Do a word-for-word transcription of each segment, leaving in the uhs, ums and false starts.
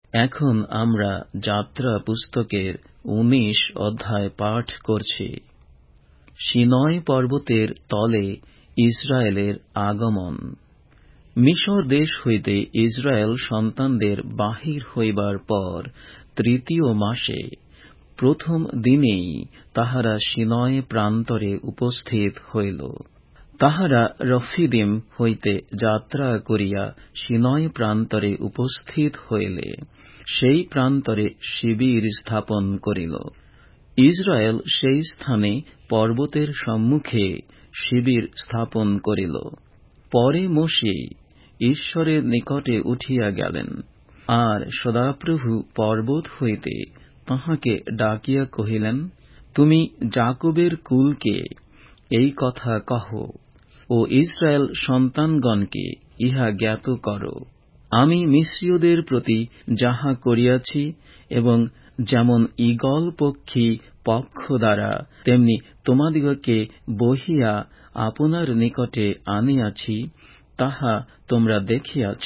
এখন আমরা যাত্রা পুস্তকের উনিশ অধ্যায় পাঠ করছি। সিনয় পর্বতের তলে ইসরায়েলের আগমন। মিশর দেশ হইতে ইসরায়েল সন্তানদের বাহির হইবার পর তৃতীয় মাসে প্রথম দিনেই তাহারা সিনয় প্রান্তরে উপস্থিত হইল। তাহারা রফিদিম হইতে যাত্রা করিয়া সিনয় প্রান্তরে উপস্থিত হইলে সেই প্রান্তরে শিবির স্থাপন করিল। ইসরায়েল সেই স্থানে পর্বতের সম্মুখে শিবির স্থাপন করিল। পরে মোশে ঈশ্বরের নিকটে উঠিয়া গেলেন, আর সদাপ্রভু পর্বত হইতে তাহাকে ডাকিয়া কহিলেন, তুমি যাকবের কুলকে এই কথা কহ ও ইসরায়েল সন্তানগণকে ইহা জ্ঞাত কর। আমি মিস্রীয়দের প্রতি যাহা করিয়াছি এবং যেমন ঈগল পক্ষী পক্ষ দ্বারা তেমনি তোমাদিগকে বহিয়া আপনার নিকটে আনিয়াছি, তাহা তোমরা দেখিয়াছ।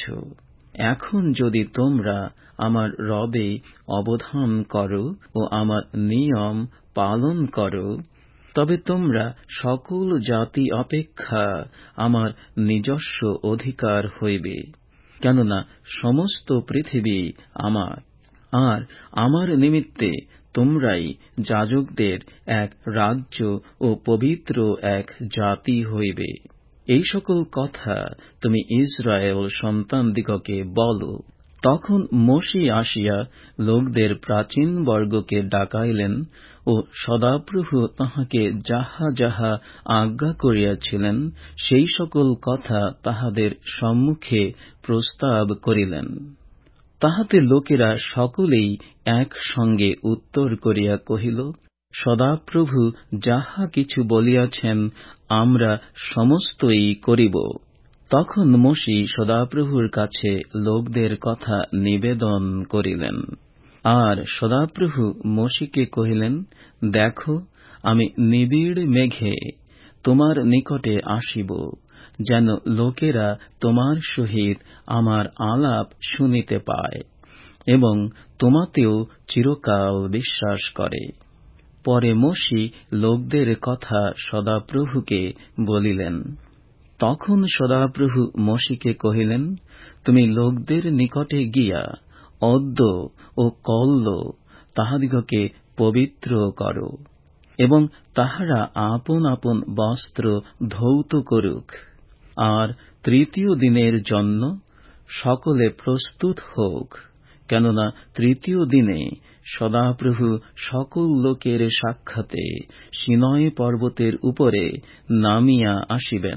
এখন যদি তোমরা আমার রবে অবধান করো ও আমার নিয়ম পালন করো, তবে তোমরা সকল জাতি অপেক্ষা আমার নিজস্ব অধিকার হইবে, কেননা সমস্ত পৃথিবী আমার, আর আমার নিমিত্তে তোমরাই যাজকদের এক রাজ্য ও পবিত্র এক জাতি হইবে। এই সকল কথা তুমি ইসরায়েল সন্তানদিগকে বল। তখন মোশে আসিয়া লোকদের প্রাচীন বর্গকে ডাকাইলেন ও সদাপ্রভু তাহাকে যাহা যাহা আজ্ঞা করিয়াছিলেন সেই সকল কথা তাহাদের সম্মুখে প্রস্তাব করিলেন। তাহাতে লোকেরা সকলেই এক সঙ্গে উত্তর করিয়া কহিল, সদাপ্রভু যাহা কিছু বলিয়াছেন আমরা সমস্তই করিব। তখন মোশে সদাপ্রভুর কাছে লোকদের কথা নিবেদন করিলেন। আর সদাপ্রভু মোশেকে কহিলেন, দেখো, আমি নিবিড় মেঘে তোমার নিকটে আসিব, যেন লোকেরা তোমার সহিত আমার আলাপ শুনিতে পায় এবং তোমাতেও চিরকাল বিশ্বাস করে। পরে মোশে লোকদের কথা সদাপ্রভুকে বলিলেন। তখন সদাপ্রভু মোশেকে কহিলেন, তুমি লোকদের নিকটে গিয়া অদ্য ও কল্য তাহাদিগকে পবিত্র করো এবং তাহারা আপন আপন বস্ত্র ধৌত করুক, আর তৃতীয় দিনের জন্য সকলে প্রস্তুত হোক, কেননা তৃতীয় দিনে সদাপ্রভু সকল লোকের সাক্ষাতে সিনয় পর্বতের উপরে নামিয়া আসিবেন।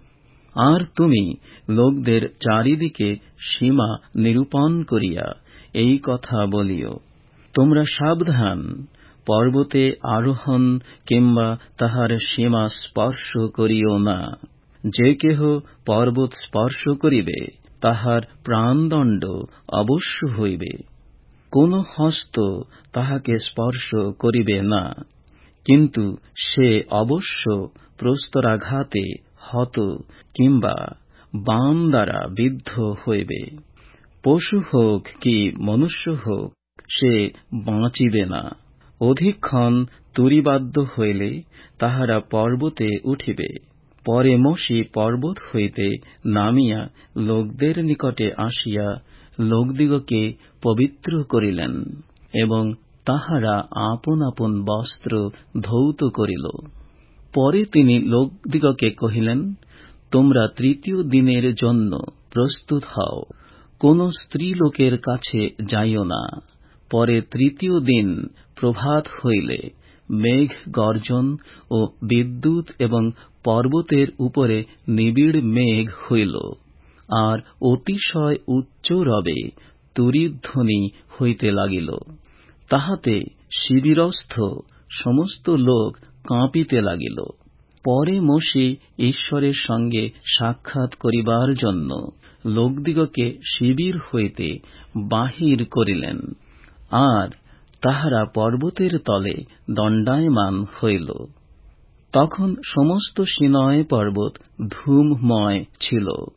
আর তুমি লোকদের চারিদিকে সীমা নিরূপণ করিয়া এই কথা বলিও, তোমরা সাবধান, পর্বতে আরোহণ কিংবা তাহার সীমা স্পর্শ করিও না। যে কেহ পর্বত স্পর্শ করিবে তাহার প্রাণদণ্ড অবশ্য হইবে। কোন হস্ত তাহাকে স্পর্শ করিবে না, কিন্তু সে অবশ্য প্রস্তরাঘাতে হত কিংবা বাণ দ্বারা বিদ্ধ হইবে। পশু হোক কি মনুষ্য হোক, সে বাঁচিবে না। অধিকক্ষণ তুরীবাদ্য হইলে তাহারা পর্বতে উঠিবে। পরে মোশে পর্বত হইতে নামিয়া লোকদের নিকটে আসিয়া লোকদিগকে পবিত্র করিলেন এবং তাহারা আপন আপন বস্ত্র ধৌত করিল। পরে তিনি লোকদিগকে কহিলেন, তোমরা তৃতীয় দিনের জন্য প্রস্তুত হও, কোন স্ত্রীলোকের কাছে যাইও না। পরে তৃতীয় দিন প্রভাত হইলে মেঘ গর্জন ও বিদ্যুৎ এবং পর্বতের উপরে নিবিড় মেঘ হইল, আর অতিশয় উচ্চ রবে তুরীধ্বনি হইতে লাগিল। তাহাতে শিবিরস্থ সমস্ত লোক কাঁপিতে লাগিল। পরে মোশে ঈশ্বরের সঙ্গে সাক্ষাৎ করিবার জন্য লোকদিগকে শিবির হইতে বাহির করিলেন, আর তাহারা পর্বতের তলে দণ্ডায়মান হইল। তখন সমস্ত সিনয় পর্বত ধূমময় ছিল,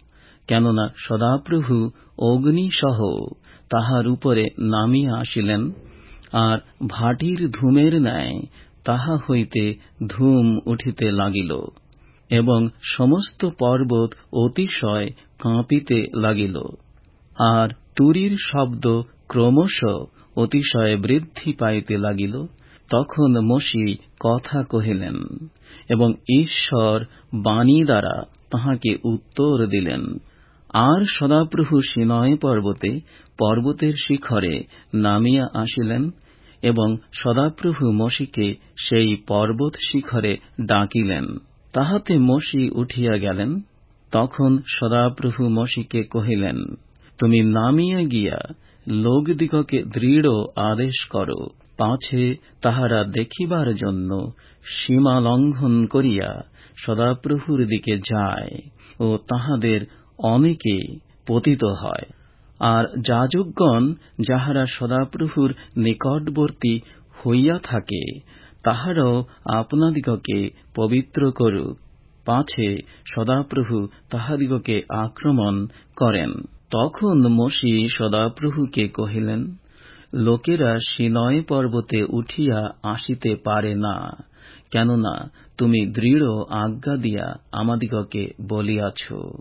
কেননা সদাপ্রভু অগ্নিসহ তাহার উপরে নামিয়া আসিলেন, আর ভাটির ধূমের ন্যায় তাহা হইতে ধূম উঠিতে লাগিল, এবং সমস্ত পর্বত অতিশয় কাঁপিতে লাগিল। আর তুরীর শব্দ ক্রমশ অতিশয় বৃদ্ধি পাইতে লাগিল। তখন মোশে কথা কহিলেন, এবং ঈশ্বর বাণী দ্বারা তাহাকে উত্তর দিলেন। আর সদাপ্রভু সিনয় পর্বতে পর্বতের শিখরে নামিয়া আসিলেন, এবং সদাপ্রভু মোশেকে সেই পর্বত শিখরে ডাকিলেন। তাহাতে মোশে উঠিয়া গেলেন। তখন সদাপ্রভু মোশেকে কহিলেন, তুমি নামিয়া গিয়া লোকদিগকে দৃঢ় আদেশ করো, পাছে তাহারা দেখিবার জন্য সীমা লঙ্ঘন করিয়া সদাপ্রভুর দিকে যায় ও তাহাদের অনেকে পতিত হয়। আর যাজকগণ যাহারা সদাপ্রভুর নিকটবর্তী হইয়া থাকে, তাহারাও আপনাদিগকে পবিত্র করুক, পাছে সদাপ্রভু তাহাদিগকে আক্রমণ করেন। তখন মোশে সদাপ্রভুকে কহিলেন, লোকেরা সিনয় পর্বতে উঠিয়া আসিতে পারে না, কেননা তুমি দৃঢ় আজ্ঞা দিয়া আমাদিগকে বলিয়াছ,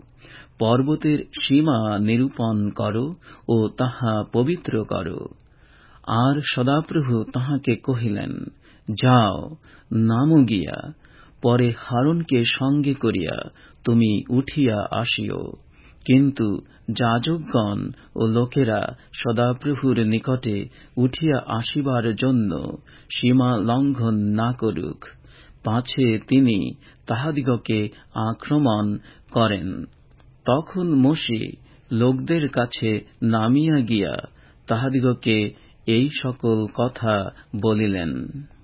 পর্বতের সীমা নিরূপণ করো ও তাহা পবিত্র করো। আর সদাপ্রভু তাহাকে কহিলেন, যাও, নামো গিয়া, পরে হারুনকে সঙ্গে করিয়া তুমি উঠিয়া আসিও। কিন্তু যাজকগণ ও লোকেরা সদাপ্রভুর নিকটে উঠিয়া আসিবার জন্য সীমা লঙ্ঘন না করুক, পাছে তিনি তাহাদিগকে আক্রমণ করেন। তখন মোশে লোকদের কাছে নামিয়া গিয়া তাহাদিগকে এই সকল কথা বলিলেন।